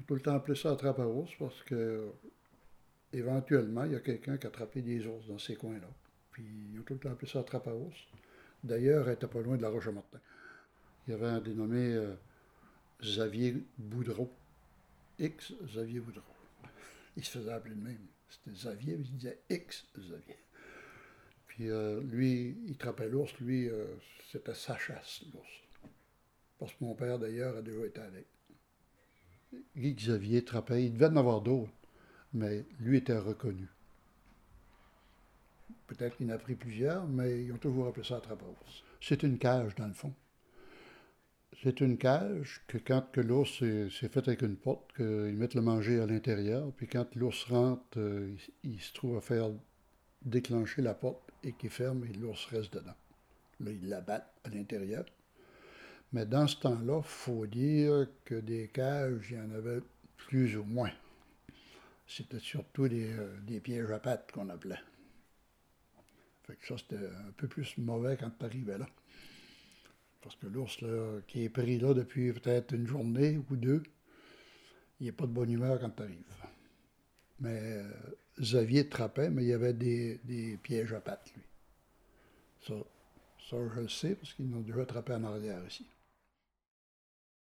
tout le temps appelé ça la trappe à ours parce que éventuellement, il y a quelqu'un qui a attrapé des ours dans ces coins-là. Puis ils ont tout le temps appelé ça la trappe à ours. D'ailleurs, elle était pas loin de la Roche-Martin. Il y avait un dénommé Xavier Boudreau. X Xavier Boudreau. Il se faisait appeler le même. C'était Xavier, mais il disait X Xavier. Puis lui, il trappait l'ours. Lui, c'était sa chasse, l'ours. Parce que mon père, d'ailleurs, a déjà été avec. Guy Xavier trappait. Il devait en avoir d'autres, mais lui était reconnu. Peut-être qu'il en a pris plusieurs, mais ils ont toujours appelé ça la trappe à ours. C'est une cage, dans le fond. C'est une cage que quand que l'ours c'est fait avec une porte, qu'ils mettent le manger à l'intérieur, puis quand l'ours rentre, il se trouve à faire déclencher la porte et qu'il ferme et l'ours reste dedans. Là, ils l'abattent à l'intérieur. Mais dans ce temps-là, il faut dire que des cages, il y en avait plus ou moins. C'était surtout des pièges à pattes qu'on appelait. Fait que ça, c'était un peu plus mauvais quand tu arrivais là. Parce que l'ours, là, qui est pris là depuis peut-être une journée ou deux, il n'est pas de bonne humeur quand tu arrives. Mais Xavier trappait, mais il y avait des pièges à pattes, lui. Ça, je le sais, parce qu'ils l'ont déjà attrapé en arrière ici.